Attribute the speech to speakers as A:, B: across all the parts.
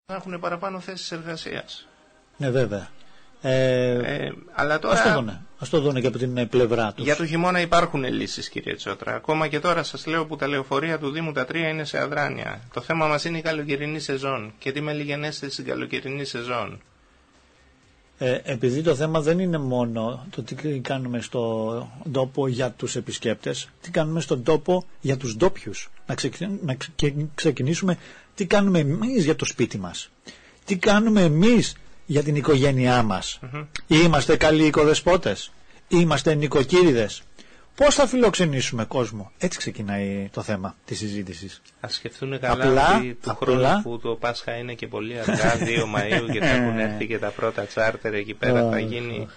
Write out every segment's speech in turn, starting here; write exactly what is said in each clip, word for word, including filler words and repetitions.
A: να έχουν παραπάνω θέσεις εργασίας.
B: Ναι, βέβαια. Ε,
A: ε, αλλά τώρα,
B: ας το δούνε, ας το δούνε και από την πλευρά τους.
A: Για το χειμώνα υπάρχουν λύσεις, κύριε Τσότρα. Ακόμα και τώρα σας λέω που τα λεωφορεία του Δήμου τα τρία είναι σε αδράνεια. Το θέμα μας είναι η καλοκαιρινή σεζόν και τι μελιγενέστε στην καλοκαιρινή σεζόν.
B: Ε, επειδή το θέμα δεν είναι μόνο το τι κάνουμε στον τόπο για τους επισκέπτες, τι κάνουμε στον τόπο για τους ντόπιους. Να, ξεκι... να ξεκινήσουμε τι κάνουμε εμείς για το σπίτι μας. Τι κάνουμε εμείς για την οικογένειά μας. Mm-hmm. Είμαστε καλοί οικοδεσπότες. Είμαστε νοικοκύριδες. Πώς θα φιλοξενήσουμε κόσμο. Έτσι ξεκινάει το θέμα της συζήτησης.
A: Ας σκεφτούν καλά
B: απλά,
A: ότι του
B: απλά,
A: χρόνου που το Πάσχα είναι και πολύ αργά, δύο Μαΐου, και θα έχουν έρθει και τα πρώτα τσάρτερ εκεί πέρα, θα γίνει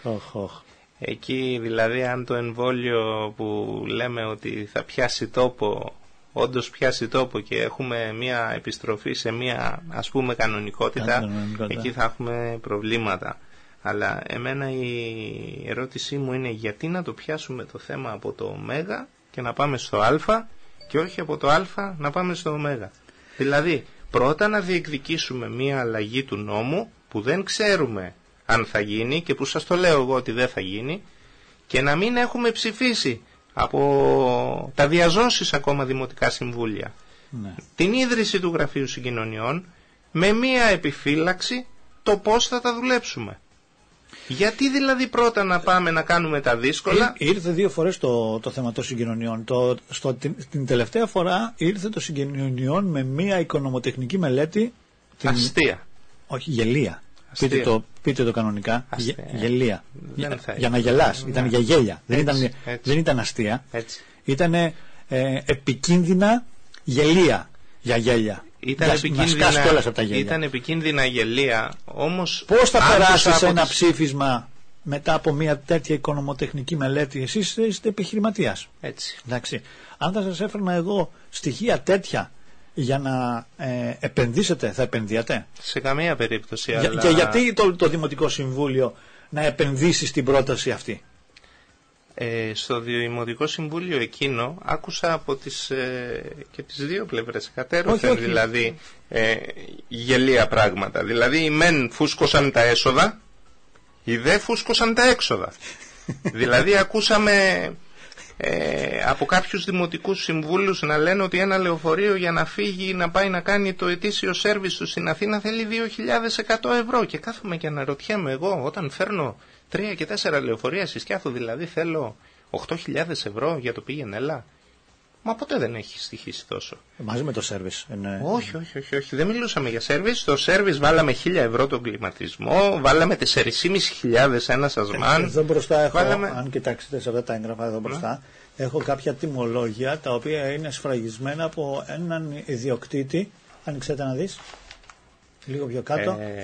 A: εκεί. Δηλαδή αν το εμβόλιο που λέμε ότι θα πιάσει τόπο, όντως πιάσει τόπο και έχουμε μια επιστροφή σε μια, ας πούμε, κανονικότητα, εκεί θα έχουμε προβλήματα. Αλλά εμένα η ερώτησή μου είναι γιατί να το πιάσουμε το θέμα από το Ω και να πάμε στο Α και όχι από το Α να πάμε στο Ω. Δηλαδή πρώτα να διεκδικήσουμε μια αλλαγή του νόμου που δεν ξέρουμε αν θα γίνει και που σας το λέω εγώ ότι δεν θα γίνει, και να μην έχουμε ψηφίσει από τα διαζώσεις ακόμα δημοτικά συμβούλια ναι. την ίδρυση του Γραφείου Συγκοινωνιών με μια επιφύλαξη το πώς θα τα δουλέψουμε. Γιατί δηλαδή πρώτα να πάμε να κάνουμε τα δύσκολα.
B: Ή, ήρθε δύο φορές το, το θέμα των συγκοινωνιών. Το, στο, την, την τελευταία φορά ήρθε το συγκοινωνιών με μια οικονομοτεχνική μελέτη. Την,
A: αστεία.
B: Όχι, γελία. Πείτε το, πείτε το κανονικά. Γε, γελία. Για, για να γελάς. Ναι. Ήταν για γέλια. Έτσι, δεν, ήταν, δεν ήταν αστεία. Ήταν ε, επικίνδυνα γελία για γέλια.
A: Ήταν επικίνδυνα, ήταν επικίνδυνα γελία, όμως
B: πώς θα περάσεις τις... ένα ψήφισμα μετά από μια τέτοια οικονομοτεχνική μελέτη? Εσείς είστε επιχειρηματίας.
A: Έτσι.
B: Εντάξει. Αν θα σας έφερνα εγώ στοιχεία τέτοια για να ε, επενδύσετε, θα επενδύατε?
A: Σε καμία περίπτωση.
B: Για,
A: αλλά...
B: Και γιατί το, το Δημοτικό Συμβούλιο να επενδύσει στην πρόταση αυτή?
A: Ε, στο Δημοτικό Συμβούλιο εκείνο άκουσα από τις, ε, και τις δύο πλευρές κατέρωθεν δηλαδή ε, γελία πράγματα. Δηλαδή οι μεν φούσκωσαν τα έσοδα, οι δε φούσκωσαν τα έξοδα. Δηλαδή ακούσαμε ε, από κάποιους δημοτικούς συμβούλους να λένε ότι ένα λεωφορείο για να φύγει να πάει να κάνει το ετήσιο σέρβις του στην Αθήνα θέλει δύο χιλιάδες εκατό ευρώ, και κάθομαι και αναρωτιέμαι εγώ, όταν φέρνω τρία και τέσσερα λεωφορεία στη Σκιάθο, δηλαδή θέλω οκτώ χιλιάδες ευρώ για το πήγαινε έλα. Μα ποτέ δεν έχει στοιχήσει τόσο.
B: Μαζί με το σέρβις. Είναι...
A: Όχι, όχι, όχι, όχι. Δεν μιλούσαμε για σέρβις. Στο σέρβις βάλαμε χίλια ευρώ τον κλιματισμό, βάλαμε τέσσερις χιλιάδες πεντακόσια ένα σασμάν.
B: Εδώ μπροστά έχω,
A: βάλαμε...
B: αν κοιτάξετε σε αυτά τα έγγραφα εδώ μπροστά, mm. έχω κάποια τιμολόγια τα οποία είναι σφραγισμένα από έναν ιδιοκτήτη. Ανοίξτε να δεις. Λίγο πιο κάτω. Ε...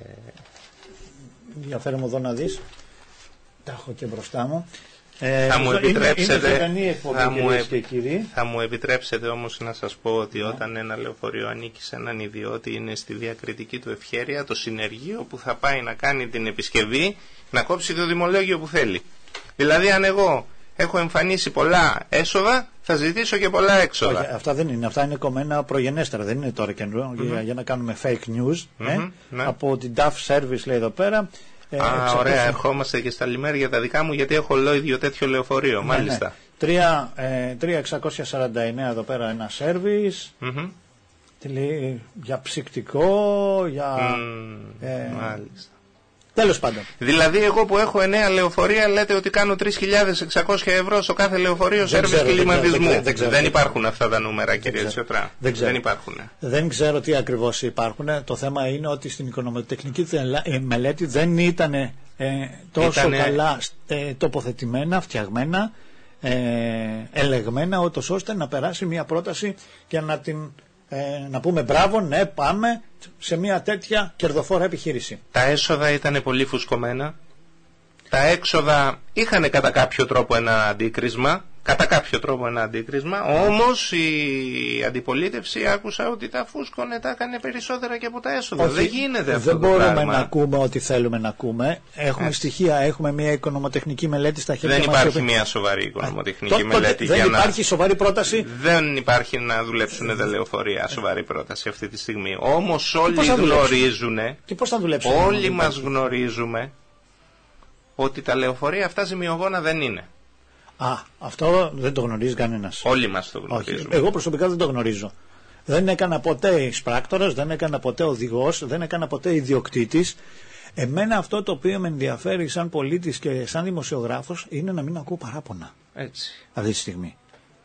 B: Για φέρε μου εδώ να δεις. Τα έχω και μπροστά μου. Ε,
A: θα, μου επιτρέψετε,
B: είναι, είναι εκπομπή,
A: θα, μου
B: και κύριοι.
A: θα μου επιτρέψετε όμως να σας πω ότι yeah. όταν ένα λεωφορείο ανήκει σε έναν ιδιώτη, είναι στη διακριτική του ευχέρεια το συνεργείο που θα πάει να κάνει την επισκευή να κόψει το δημολόγιο που θέλει. Δηλαδή αν εγώ έχω εμφανίσει πολλά έσοδα, θα ζητήσω και πολλά έξοδα.
B: Όχι, αυτά δεν είναι, αυτά είναι κομμένα προγενέστερα, δεν είναι τώρα καινούργια mm-hmm. για, για να κάνουμε fake news. Mm-hmm. Ε, ναι. Από την νταφ Service λέει εδώ πέρα.
A: Ε, Α, εξακόσια... ωραία, ερχόμαστε και στα λιμέρια τα δικά μου, γιατί έχω λέω ίδιο τέτοιο λεωφορείο, ναι, μάλιστα.
B: Ναι. τρία χιλιάδες εξακόσια σαράντα εννέα εδώ πέρα ένα service, mm-hmm. λέει, για ψυκτικό, για...
A: Mm, ε, μάλιστα.
B: Τέλος πάντων.
A: Δηλαδή εγώ που έχω εννέα λεωφορεία λέτε ότι κάνω τρεις χιλιάδες εξακόσια ευρώ στο κάθε λεωφορείο σέρβις κλιματισμού. Δεν, δεν, δεν, δεν υπάρχουν αυτά τα νούμερα, κύριε Τσιωτρά.
B: Δεν,
A: δεν υπάρχουν.
B: Δεν ξέρω τι ακριβώς υπάρχουν. Το θέμα είναι ότι στην οικονομοτεχνική μελέτη δεν ήταν ε, τόσο ήτανε... καλά ε, τοποθετημένα, φτιαγμένα, ε, ελεγμένα, ούτως ώστε να περάσει μια πρόταση και να την... Ε, να πούμε μπράβο, ναι, πάμε σε μια τέτοια κερδοφόρα επιχείρηση.
A: Τα έσοδα ήταν πολύ φουσκωμένα. Τα έξοδα είχαν κατά κάποιο τρόπο ένα αντίκρισμα. κατά κάποιο τρόπο ένα αντίκρισμα, όμως η αντιπολίτευση άκουσα ότι τα φούσκωνε, τα έκανε περισσότερα και από τα έσοδα. Όχι, δεν γίνεται αυτό.
B: Δεν
A: το
B: μπορούμε
A: πράγμα.
B: να ακούμε ό,τι θέλουμε να ακούμε. Έχουμε Έτσι. στοιχεία, έχουμε μια οικονομοτεχνική μελέτη στα χέρια μας.
A: Δεν υπάρχει μας, μια σοβαρή οικονομοτεχνική Α, μελέτη.
B: Δεν
A: για
B: υπάρχει
A: να...
B: σοβαρή πρόταση.
A: Δεν υπάρχει να δουλέψουν τα λεωφορεία σοβαρή πρόταση αυτή τη στιγμή. Όμως όλοι γνωρίζουν,
B: και πώς θα δουλέψουν,
A: όλοι μας γνωρίζουμε ότι τα λεωφορεία αυτά ζημιογόνα δεν είναι.
B: Α, αυτό δεν το γνωρίζει κανένας.
A: Όλοι μας το γνωρίζουμε.
B: Όχι, εγώ προσωπικά δεν το γνωρίζω. Δεν έκανα ποτέ εισπράκτορας, δεν έκανα ποτέ οδηγός, δεν έκανα ποτέ ιδιοκτήτης. Εμένα αυτό το οποίο με ενδιαφέρει σαν πολίτης και σαν δημοσιογράφος είναι να μην ακούω παράπονα.
A: Έτσι.
B: Αυτή τη στιγμή.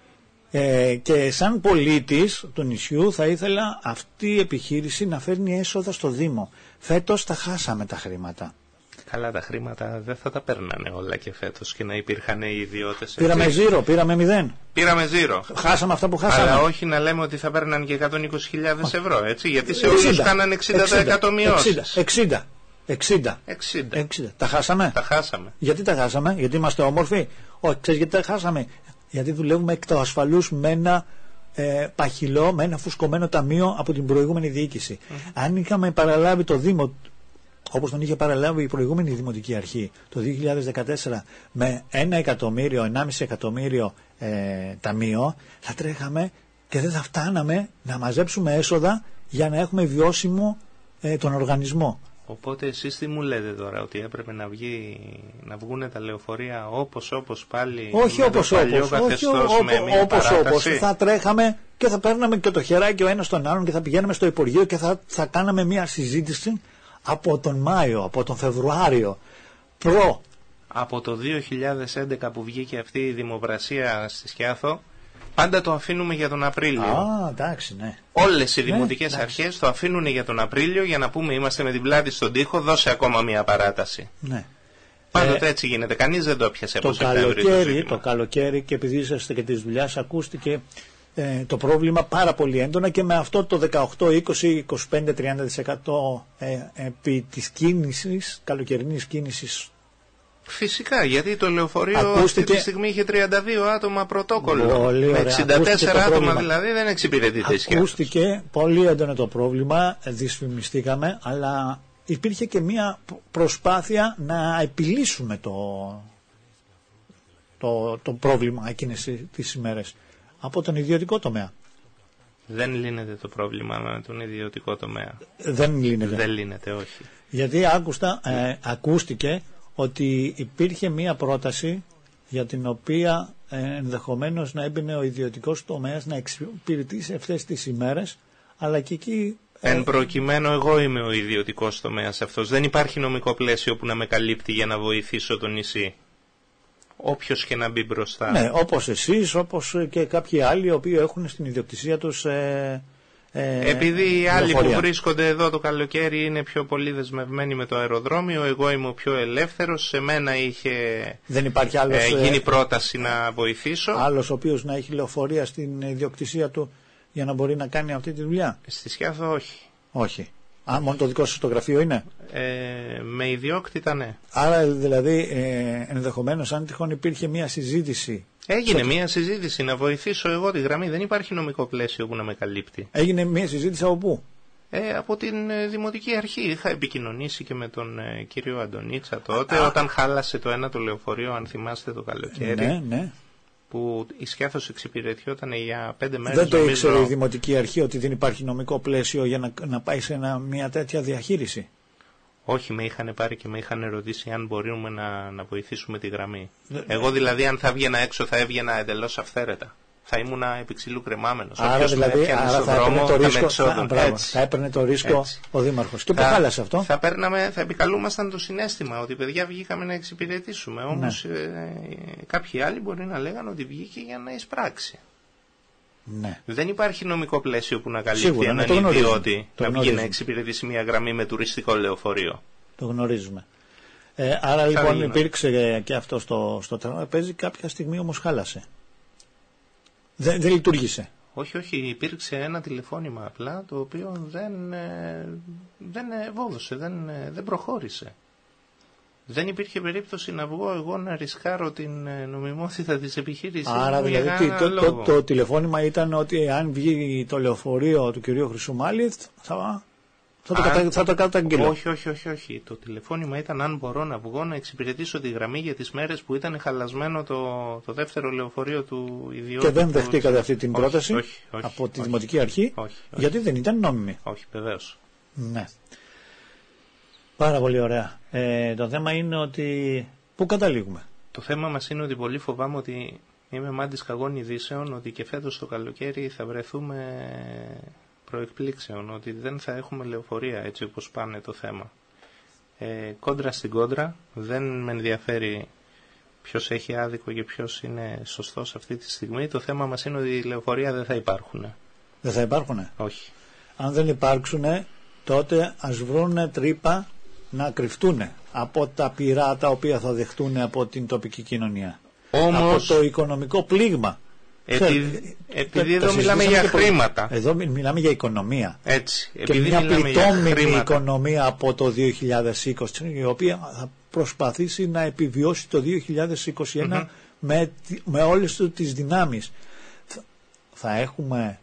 B: Ε, και σαν πολίτης του νησιού θα ήθελα αυτή η επιχείρηση να φέρνει έσοδα στο Δήμο. Φέτος τα χάσαμε τα χρήματα.
A: Καλά, τα χρήματα δεν θα τα παίρνανε όλα και φέτος και να υπήρχαν οι ιδιώτες.
B: Πήραμε ζήρο, πήραμε μηδέν.
A: Πήραμε ζήρο.
B: Χάσαμε αυτά που χάσαμε.
A: Αλλά όχι να λέμε ότι θα παίρναν και εκατόν είκοσι χιλιάδες ευρώ, έτσι, γιατί σε όλους κάνανε εξήντα τοις εκατό μειώσεις.
B: εξήντα. εξήντα.
A: εξήντα.
B: Τα χάσαμε.
A: Τα χάσαμε.
B: Γιατί τα χάσαμε, γιατί είμαστε όμορφοι. Όχι, ξέρεις γιατί τα χάσαμε. Γιατί δουλεύουμε εκ του ασφαλούς με ένα ε, παχυλό, με ένα φουσκωμένο ταμείο από την προηγούμενη διοίκηση. Mm-hmm. Αν είχαμε παραλάβει το Δήμο, όπως τον είχε παραλάβει η προηγούμενη Δημοτική Αρχή το δύο χιλιάδες δεκατέσσερα με ένα εκατομμύριο, ενάμιση εκατομμύριο ε, ταμείο, θα τρέχαμε και δεν θα φτάναμε να μαζέψουμε έσοδα για να έχουμε βιώσιμο ε, τον οργανισμό.
A: Οπότε εσείς τι μου λέτε τώρα, ότι έπρεπε να, βγει, να βγουν τα λεωφορεία όπως όπως πάλι.
B: Όχι όπως όπως, όχι όπως όπως, θα τρέχαμε και θα παίρναμε και το χεράκι ο ένας τον άλλον και θα πηγαίναμε στο Υπουργείο και θα, θα κάναμε μια συζήτηση από τον Μάιο, από τον Φεβρουάριο, προ.
A: Από το δύο χιλιάδες έντεκα που βγήκε αυτή η δημοπρασία στη Σκιάθο, πάντα το αφήνουμε για τον Απρίλιο.
B: Α, εντάξει, ναι.
A: Όλες οι δημοτικές ναι, αρχές το αφήνουν για τον Απρίλιο για να πούμε είμαστε με την πλάτη στον τοίχο, δώσε ακόμα μια παράταση.
B: Ναι.
A: Πάντοτε ε, έτσι γίνεται, κανείς δεν το πιασε
B: από Σεπτέμβριο. Το καλοκαίρι και επειδή είσαστε και της δουλειάς ακούστηκε ε, το πρόβλημα πάρα πολύ έντονα και με αυτό το δεκαοκτώ, είκοσι, είκοσι πέντε, τριάντα τοις εκατό ε, επί της κίνησης, καλοκαιρινής κίνησης.
A: Φυσικά, γιατί το λεωφορείο
B: ακούστηκε...
A: αυτή τη στιγμή είχε τριάντα δύο άτομα πρωτόκολλο.
B: Πολύ
A: με
B: ωραία.
A: εξήντα τέσσερα άτομα δηλαδή δεν εξυπηρετείται η Σκιάθος.
B: Ακούστηκε πολύ έντονο το πρόβλημα, δυσφημιστήκαμε, αλλά υπήρχε και μια προσπάθεια να επιλύσουμε το, το, το πρόβλημα εκείνες τις ημέρες από τον ιδιωτικό τομέα.
A: Δεν λύνεται το πρόβλημα με τον ιδιωτικό τομέα.
B: Δεν λύνεται.
A: Δεν λύνεται, όχι.
B: Γιατί άκουστα, ε, ακούστηκε ότι υπήρχε μία πρόταση για την οποία ε, ενδεχομένως να έμπαινε ο ιδιωτικός τομέας να εξυπηρετήσει αυτές τις ημέρες, αλλά και εκεί...
A: Ε... Εν προκειμένου εγώ είμαι ο ιδιωτικός τομέας αυτός. Δεν υπάρχει νομικό πλαίσιο που να με καλύπτει για να βοηθήσω το νησί. Όποιος και να μπει μπροστά.
B: Ναι, όπως εσείς, όπως και κάποιοι άλλοι οι οποίοι έχουν στην ιδιοκτησία τους... Ε, Ε,
A: Επειδή οι άλλοι που βρίσκονται εδώ το καλοκαίρι είναι πιο πολύ δεσμευμένοι με το αεροδρόμιο, εγώ είμαι ο πιο ελεύθερος, σε μένα είχε
B: δεν υπάρχει άλλος,
A: ε, γίνει πρόταση ε, να βοηθήσω.
B: Άλλος ο οποίος να έχει λεωφορεία στην ιδιοκτησία του για να μπορεί να κάνει αυτή τη δουλειά.
A: Στη Σκιάθο όχι.
B: Όχι. Α, μόνο το δικό σας το γραφείο είναι.
A: Ε, με ιδιόκτητα ναι.
B: Άρα δηλαδή ε, ενδεχομένως αν τυχόν υπήρχε μια συζήτηση.
A: Έγινε μια συζήτηση να βοηθήσω εγώ τη γραμμή. Δεν υπάρχει νομικό πλαίσιο που να με καλύπτει.
B: Έγινε μια συζήτηση από πού?
A: Ε, από την ε, Δημοτική Αρχή. Είχα επικοινωνήσει και με τον ε, κύριο Αντωνίτσα τότε, Α. όταν χάλασε το ένα το λεωφορείο, αν θυμάστε το καλοκαίρι.
B: Ναι, ναι.
A: Που η Σκιάθος εξυπηρετιόταν για πέντε μέρες.
B: Δεν το νομίζω... ήξερε η Δημοτική Αρχή ότι δεν υπάρχει νομικό πλαίσιο για να, να πάει σε ένα, μια τέτοια διαχείριση.
A: Όχι, με είχαν πάρει και με είχαν ρωτήσει αν μπορούμε να, να βοηθήσουμε τη γραμμή. Δε... Εγώ δηλαδή αν θα έβγαινα έξω θα έβγαινα εντελώς αυθαίρετα. Θα ήμουν επί ξύλου κρεμάμενος.
B: Άρα
A: Όποιος
B: δηλαδή άρα θα,
A: δρόμο,
B: έπαιρνε το ρίσκο,
A: θα,
B: θα, θα έπαιρνε το ρίσκο έτσι. Ο Δήμαρχος. Και που χάλασε αυτό.
A: Θα, παίρναμε, θα επικαλούμασταν το συναίσθημα ότι παιδιά βγήκαμε να εξυπηρετήσουμε. Όμως ναι. ε, κάποιοι άλλοι μπορεί να λέγανε ότι βγήκε για να εισπράξει.
B: Ναι.
A: Δεν υπάρχει νομικό πλαίσιο που να καλύπτει έναν ιδιώτη να βγει να εξυπηρετήσει μια γραμμή με τουριστικό λεωφορείο.
B: Το γνωρίζουμε. Ε, άρα λοιπόν γίνω. Υπήρξε και αυτό στο, στο τραπέζι, κάποια στιγμή όμως χάλασε. Δεν, δεν λειτουργήσε.
A: Όχι, όχι, υπήρξε ένα τηλεφώνημα απλά το οποίο δεν, δεν βόδωσε, δεν, δεν προχώρησε. Δεν υπήρχε περίπτωση να βγω εγώ να ρισκάρω την νομιμότητα της επιχείρησης.
B: Άρα δηλαδή το, το, το, το τηλεφώνημα ήταν ότι αν βγει το λεωφορείο του κυρίου Χρυσουμάλη θα, θα, το, κατα, θα το καταγγείλω.
A: Όχι, όχι, όχι, όχι. Το τηλεφώνημα ήταν αν μπορώ να βγω να εξυπηρετήσω τη γραμμή για τις μέρες που ήταν χαλασμένο το, το δεύτερο λεωφορείο του ιδιώτη.
B: Και δεν δεχτήκατε αυτή την
A: όχι,
B: πρόταση
A: όχι, όχι,
B: από τη
A: όχι,
B: Δημοτική Αρχή,
A: όχι, όχι,
B: γιατί δεν ήταν νόμιμη.
A: Όχι, βεβαίως.
B: Ναι. Πάρα πολύ ωραία. Ε, το θέμα είναι ότι... Πού καταλήγουμε?
A: Το θέμα μας είναι ότι πολύ φοβάμαι ότι είμαι μάντης καγών ειδήσεων, ότι και φέτος το καλοκαίρι θα βρεθούμε προεκπλήξεων, ότι δεν θα έχουμε λεωφορεία έτσι όπως πάνε το θέμα. Ε, κόντρα στην κόντρα, δεν με ενδιαφέρει ποιος έχει άδικο και ποιος είναι σωστός αυτή τη στιγμή. Το θέμα μας είναι ότι οι λεωφορεία δεν θα υπάρχουν.
B: Δεν θα υπάρχουν?
A: Όχι.
B: Αν δεν υπάρξουν, τότε ας βρουν τρύπα να κρυφτούν από τα πυρά τα οποία θα δεχτούν από την τοπική κοινωνία.
A: Όμως,
B: από το οικονομικό πλήγμα.
A: Επειδή, επειδή εδώ μιλάμε για χρήματα.
B: Εδώ μιλάμε για οικονομία.
A: Έτσι.
B: Και
A: επειδή
B: μια πληττόμιμη οικονομία από το δύο χιλιάδες είκοσι, η οποία θα προσπαθήσει να επιβιώσει το δύο χιλιάδες είκοσι ένα mm-hmm. με, με όλες τις δυνάμεις. Θα έχουμε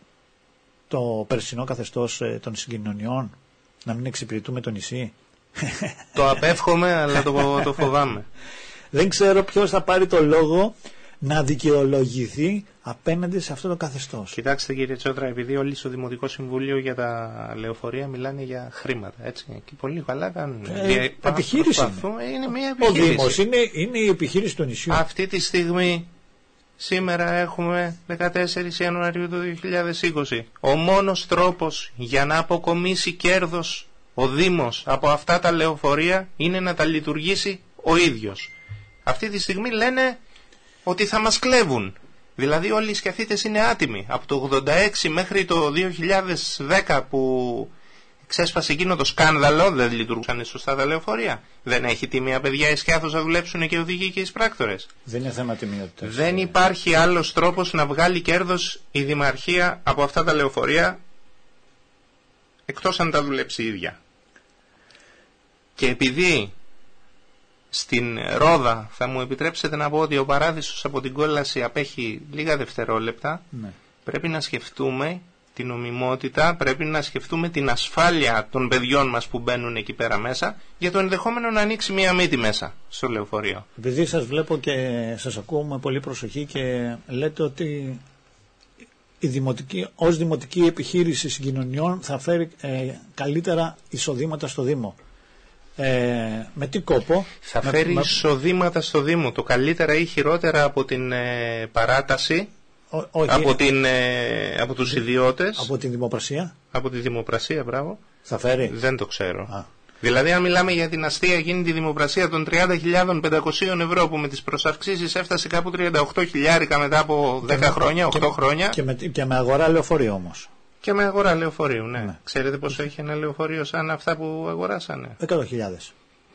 B: το περσινό καθεστώς των συγκοινωνιών, να μην εξυπηρετούμε το νησί.
A: Το απέφχομαι, αλλά το, το φοβάμαι.
B: Δεν ξέρω ποιος θα πάρει το λόγο να δικαιολογηθεί απέναντι σε αυτό το καθεστώς.
A: Κοιτάξτε κύριε Τσότρα, επειδή όλοι στο Δημοτικό Συμβούλιο για τα λεωφορεία μιλάνε για χρήματα, έτσι, και πολύ καλά κάνουν.
B: Ε, επιχείρηση
A: είναι. είναι μια επιχείρηση.
B: Ο Δήμος είναι, είναι η επιχείρηση του νησιού.
A: Αυτή τη στιγμή, σήμερα έχουμε δεκατέσσερις Ιανουαρίου του δύο χιλιάδες είκοσι. Ο μόνος τρόπος για να αποκομίσει κέρδος ο Δήμος από αυτά τα λεωφορεία είναι να τα λειτουργήσει ο ίδιος. Αυτή τη στιγμή λένε ότι θα μας κλέβουν. Δηλαδή όλοι οι σκεφτείτε είναι άτιμοι. Από το ογδόντα έξι μέχρι το δύο χιλιάδες δέκα που ξέσπασε εκείνο το σκάνδαλο, δεν λειτουργούσαν σωστά τα λεωφορεία. Δεν έχει τιμία παιδιά εσχιάθος να δουλέψουν και οδηγοί και οι πράκτορες.
B: Δεν είναι θέμα τιμιότητας.
A: Δεν υπάρχει άλλος τρόπος να βγάλει κέρδος η Δημαρχία από αυτά τα λεωφορεία εκτός αν τα δουλέψει η ίδια. Και επειδή στην Ρόδα θα μου επιτρέψετε να πω ότι ο παράδεισος από την κόλαση απέχει λίγα δευτερόλεπτα, ναι. Πρέπει να σκεφτούμε την νομιμότητα, πρέπει να σκεφτούμε την ασφάλεια των παιδιών μας που μπαίνουν εκεί πέρα μέσα, για το ενδεχόμενο να ανοίξει μία μύτη μέσα στο λεωφορείο.
B: Επειδή σας βλέπω και σας ακούω με πολύ προσοχή και λέτε ότι η δημοτική, ως δημοτική επιχείρηση συγκοινωνιών θα φέρει ε, καλύτερα εισοδήματα στο Δήμο. Ε, με τι κόπο?
A: Θα
B: με,
A: φέρει
B: με...
A: εισοδήματα στο Δήμο, το καλύτερα ή χειρότερα από την ε, παράταση,
B: Ό, όχι,
A: από, την, ε, από τους ιδιώτες,
B: από την δημοπρασία.
A: Από τη δημοπρασία, μπράβο.
B: Θα φέρει.
A: Δεν το ξέρω.
B: Α.
A: Δηλαδή αν μιλάμε για την αστεία εκείνη τη δημοπρασία των τριάντα χιλιάδες πεντακόσια ευρώ που με τις προσαυξήσεις έφτασε κάπου τριάντα οκτώ χιλιάρικα μετά από δέκα και χρόνια, οκτώ
B: και,
A: χρόνια.
B: Και με, και με αγορά λεωφορείου όμως.
A: Και με αγορά λεωφορείου, ναι. ναι. Ξέρετε πόσο έχει ένα λεωφορείο σαν αυτά που αγοράσανε?
B: εκατό χιλιάδες.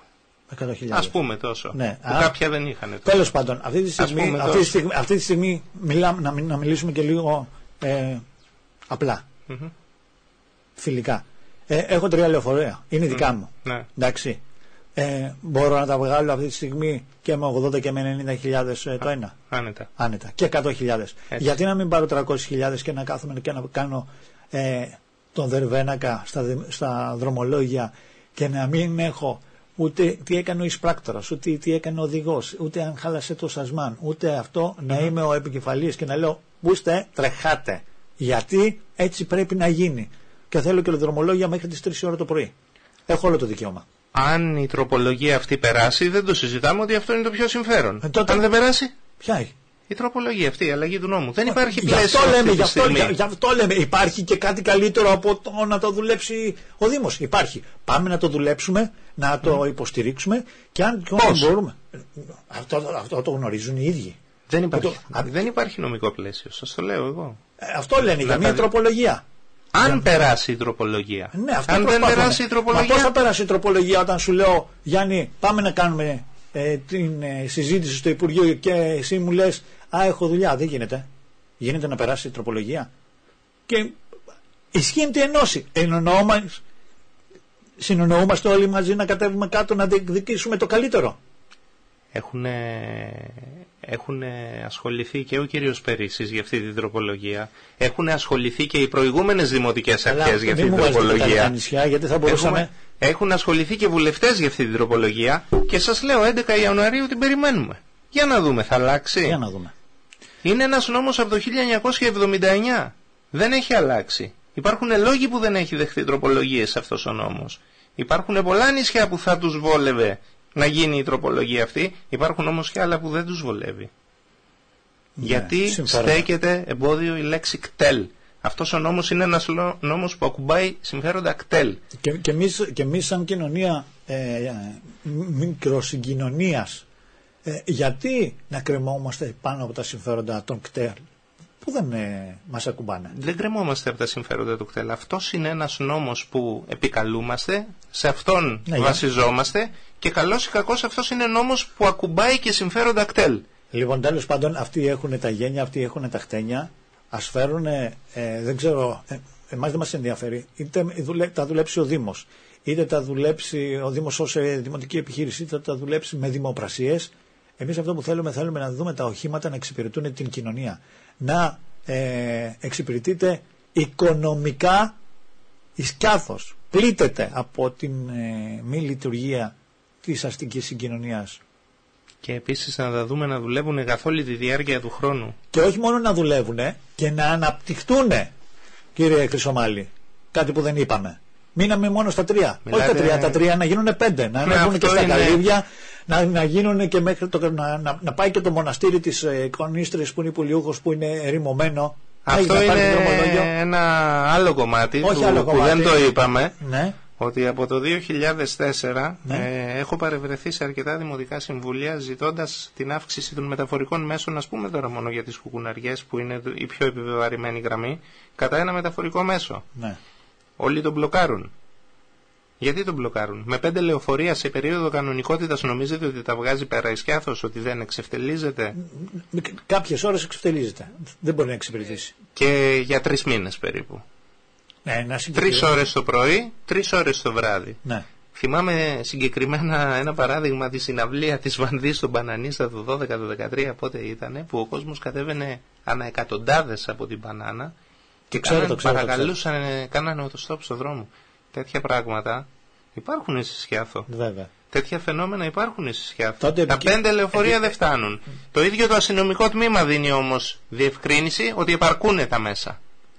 A: Ας πούμε τόσο.
B: Ναι.
A: Που Α, κάποια δεν είχαν.
B: Τέλος πάντων, αυτή τη στιγμή, αυτή τη στιγμή, αυτή τη στιγμή μιλάμε, να, να μιλήσουμε και λίγο ε, απλά. Mm-hmm. Φιλικά. Ε, έχω τρία λεωφορεία. Είναι δικά mm-hmm. μου.
A: Ναι.
B: Εντάξει. Ε, μπορώ να τα βγάλω αυτή τη στιγμή και με ογδόντα και με ενενήντα χιλιάδες ε, το ένα.
A: Άνετα.
B: Άνετα. Και εκατό χιλιάδες. Γιατί να μην πάρω τριακόσιες χιλιάδες και να κάθομαι και να κάνω ε, τον Δερβένακα στα, στα δρομολόγια και να μην έχω ούτε τι έκανε ο εισπράκτορας, ούτε τι έκανε ο οδηγός, ούτε αν χάλασε το σασμάν, ούτε αυτό, mm-hmm. να είμαι ο επικεφαλής και να λέω μπούστε, τρεχάτε. Γιατί έτσι πρέπει να γίνει. Και θέλω και δρομολόγια μέχρι τις τρεις ώρα το πρωί. Έχω όλο το δικαίωμα.
A: Αν η τροπολογία αυτή περάσει, δεν το συζητάμε ότι αυτό είναι το πιο συμφέρον.
B: Ε, τότε...
A: Αν δεν περάσει.
B: Ποια έχει?
A: Η τροπολογία αυτή, η αλλαγή του νόμου. Δεν υπάρχει
B: γι
A: πλαίσιο.
B: Αυτό λέμε, γι, αυτό, γι, γι' αυτό λέμε. Υπάρχει και κάτι καλύτερο από το να το δουλέψει ο Δήμος. Υπάρχει. Πάμε να το δουλέψουμε, να το mm. υποστηρίξουμε και αν και μπορούμε. Αυτό, αυτό το γνωρίζουν οι ίδιοι.
A: Δεν υπάρχει, αυτό, δεν υπάρχει νομικό πλαίσιο. Σας το λέω εγώ.
B: Ε, αυτό λένε να για μια τα... τροπολογία.
A: Αν
B: για...
A: περάσει η τροπολογία.
B: Ναι, αυτό
A: αν δεν περάσει η τροπολογία.
B: Μα πώς θα περάσει η τροπολογία όταν σου λέω Γιάννη, πάμε να κάνουμε ε, την ε, συζήτηση στο Υπουργείο και εσύ μου λες α, έχω δουλειά. Δεν γίνεται. Γίνεται να περάσει η τροπολογία. Και ισχύει τη ενώση. Εννοούμε συνεννοούμαστε όλοι μαζί να κατέβουμε κάτω να διεκδικήσουμε το καλύτερο.
A: Έχουν, έχουν ασχοληθεί και ο κύριος Περίσσης για αυτή την τροπολογία. Έχουν ασχοληθεί και οι προηγούμενες δημοτικές αρχές για αυτή την τροπολογία.
B: Νησιά, γιατί θα μπορούσαμε...
A: Έχουμε, έχουν ασχοληθεί και βουλευτές για αυτή την τροπολογία και σας λέω έντεκα Ιανουαρίου την περιμένουμε. Για να δούμε, θα αλλάξει.
B: Για να δούμε.
A: Είναι ένας νόμος από το χίλια εννιακόσια εβδομήντα εννιά. Δεν έχει αλλάξει. Υπάρχουν λόγοι που δεν έχει δεχθεί τροπολογίες αυτός ο νόμος. Υπάρχουν πολλά νησιά που θα τους βόλευε να γίνει η τροπολογία αυτή. Υπάρχουν όμως και άλλα που δεν τους βολεύει. Ναι, γιατί συμφέρον. Στέκεται εμπόδιο η λέξη κτέλ. Αυτός ο νόμος είναι ένας νόμος που ακουμπάει συμφέροντα κτέλ.
B: Και, και, εμείς, και εμείς σαν κοινωνία ε, μικροσυγκοινωνίας, ε, γιατί να κρεμόμαστε πάνω από τα συμφέροντα των κτέλ που δεν ε, μας ακουμπάνε?
A: Δεν κρεμόμαστε από τα συμφέροντα του κτέλ. Αυτός είναι ένας νόμος που επικαλούμαστε, σε αυτόν ναι, βασιζόμαστε για. Και καλώς ή κακώς αυτός είναι νόμος που ακουμπάει και συμφέροντα κτέλ.
B: Λοιπόν, τέλος πάντων, αυτοί έχουν τα γένια, αυτοί έχουν τα χτένια. Ας φέρουν, ε, δεν ξέρω, ε, εμάς δεν μας ενδιαφέρει, είτε τα δουλέψει ο Δήμος, είτε τα δουλέψει ο Δήμος ως ε, δημοτική επιχείρηση, είτε τα δουλέψει με δημοπρασίες. Εμείς αυτό που θέλουμε, θέλουμε να δούμε τα οχήματα να εξυπηρετούν την κοινωνία. Να ε, εξυπηρετείται οικονομικά εις κάθος. Πλήττεται από την ε, μη λειτουργία της αστικής συγκοινωνίας.
A: Και επίσης να τα δούμε να δουλεύουν καθ' όλη τη διάρκεια του χρόνου.
B: Και όχι μόνο να δουλεύουν, και να αναπτυχτούν, κύριε Χρυσομάλη. Κάτι που δεν είπαμε. Μείναμε μόνο στα τρία. Μιλάτε... Όχι τα τρία, τα τρία να γίνουν πέντε. Να ανέβουν και στα είναι... καλύβια, να, να γίνουν και μέχρι το, να, να, να πάει και το μοναστήρι της ε, Κονίστρης που είναι υπουλιούχος, που είναι ερημωμένο.
A: Αυτό είναι ένα άλλο κομμάτι
B: όχι
A: του,
B: άλλο
A: που
B: κομμάτι.
A: δεν το είπαμε.
B: Ναι.
A: Ότι από το δύο χιλιάδες τέσσερα
B: ναι.
A: ε, έχω παρευρεθεί σε αρκετά δημοτικά συμβούλια ζητώντας την αύξηση των μεταφορικών μέσων, ας πούμε τώρα μόνο για τις κουκουναριές που είναι η πιο επιβεβαρημένη γραμμή, κατά ένα μεταφορικό μέσο.
B: Ναι.
A: Όλοι τον μπλοκάρουν. Γιατί τον μπλοκάρουν? Με πέντε λεωφορεία σε περίοδο κανονικότητας νομίζετε ότι τα βγάζει πέρα εις κάθος, ότι δεν εξευτελίζεται?
B: Κάποιες ώρες εξευτελίζεται. Δεν μπορεί να εξυπηρετήσει.
A: Και για τρεις μήνες περίπου.
B: Ναι,
A: τρεις ώρες το πρωί, τρεις ώρες το βράδυ.
B: Ναι.
A: Θυμάμαι συγκεκριμένα ένα παράδειγμα τη συναυλία της Βανδής στον Πανανίστα του δώδεκα του δεκατρία, πότε ήτανε, που ο κόσμος κατέβαινε ανά εκατοντάδες από την Πανάνα και
B: ξέρω,
A: κάναν,
B: το ξέρω,
A: παρακαλούσαν, κάνανε οτοστόπ στο δρόμο. Τέτοια πράγματα υπάρχουν στη Σκιάθο.
B: Βέβαια.
A: Τέτοια φαινόμενα υπάρχουν στη Σκιάθο.
B: Τότε
A: τα επικ... πέντε λεωφορεία επικ... δεν φτάνουν. Το ίδιο το αστυνομικό τμήμα δίνει όμως διευκρίνηση ότι επαρκούν τα μέσα.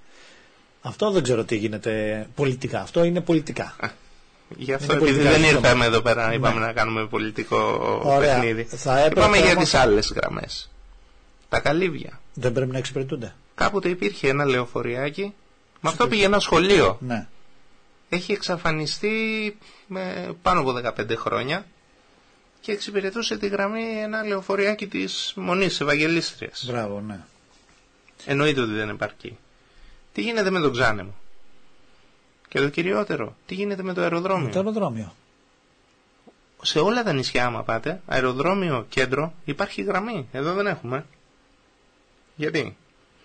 B: Αυτό δεν ξέρω τι γίνεται πολιτικά. Αυτό είναι πολιτικά.
A: Α, γι' αυτό είναι επειδή δεν ήρθαμε εδώ πέρα, είπαμε ναι. να κάνουμε πολιτικό
B: Ωραία.
A: παιχνίδι.
B: Θα
A: είπαμε
B: όμως...
A: για τις άλλες γραμμές. Τα καλύβια.
B: Δεν πρέπει να εξυπηρετούνται.
A: Κάποτε υπήρχε ένα λεωφοριάκι, με αυτό πήγε ένα σχολείο.
B: Ναι.
A: Έχει εξαφανιστεί με πάνω από δεκαπέντε χρόνια και εξυπηρετούσε τη γραμμή ένα λεωφοριάκι της Μονής Ευαγγελίστριας.
B: Μπράβο, ναι.
A: Εννοείται ότι δεν επαρκεί. Τι γίνεται με τον Ξάνεμο? Και το κυριότερο, τι γίνεται με το αεροδρόμιο?
B: Με το αεροδρόμιο.
A: Σε όλα τα νησιά, άμα πάτε, αεροδρόμιο, κέντρο, υπάρχει γραμμή. Εδώ δεν έχουμε. Γιατί?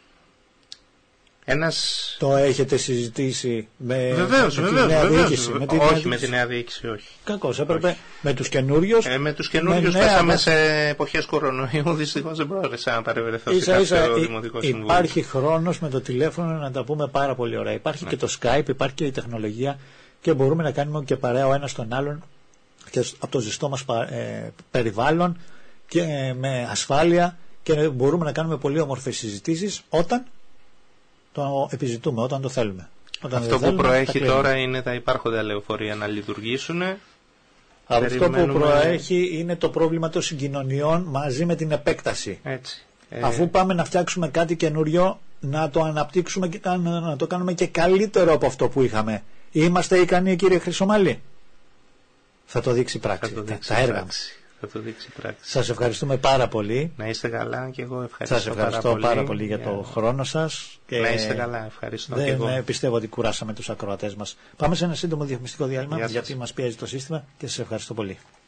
A: Ένας...
B: Το έχετε συζητήσει με,
A: βεβαίως,
B: με
A: βεβαίως,
B: τη νέα
A: βεβαίως,
B: διοίκηση?
A: βεβαίως.
B: Με τη
A: όχι,
B: νέα
A: με τη νέα διοίκηση, όχι.
B: Κακώς, έπρεπε όχι. Με τους καινούριους.
A: Ε, με τους καινούριους πέσαμε σε εποχές κορονοϊού, δυστυχώς δεν πρόλαβα να παρευρεθώ σε κάποιο ίσα, δημοτικό συμβούλιο.
B: Υπάρχει χρόνος με το τηλέφωνο να τα πούμε πάρα πολύ ωραία. Υπάρχει ναι. και το Skype, υπάρχει και η τεχνολογία και μπορούμε να κάνουμε και παρέα ο ένας τον άλλον και από το ζεστό μας ε, περιβάλλον και ε, με ασφάλεια και μπορούμε να κάνουμε πολύ όμορφες συζητήσεις όταν το επιζητούμε, όταν το θέλουμε. Όταν
A: αυτό που
B: θέλουμε,
A: προέχει τώρα είναι τα υπάρχοντα λεωφορεία να λειτουργήσουν.
B: Αυτό Περιμένουμε... που προέχει είναι το πρόβλημα των συγκοινωνιών μαζί με την επέκταση.
A: Έτσι. Ε...
B: Αφού πάμε να φτιάξουμε κάτι καινούριο, να το αναπτύξουμε και να το κάνουμε και καλύτερο από αυτό που είχαμε. Είμαστε ικανοί, κύριε Χρυσομάλη? Θα το δείξει πράξη.
A: Θα το δείξει
B: τα έργα.
A: Πράξη. Θα το δείξει πράξη.
B: Σας ευχαριστούμε πάρα πολύ.
A: Να είστε καλά και εγώ ευχαριστώ.
B: Σας ευχαριστώ πάρα πολύ, πάρα πολύ για, για το χρόνο σας. Και
A: να είστε καλά, ευχαριστώ
B: δεν
A: και εγώ.
B: Πιστεύω ότι κουράσαμε τους ακροατές μας. Πάμε σε ένα σύντομο διαφημιστικό διάλειμμα γιατί μας πιέζει το σύστημα και σας ευχαριστώ πολύ.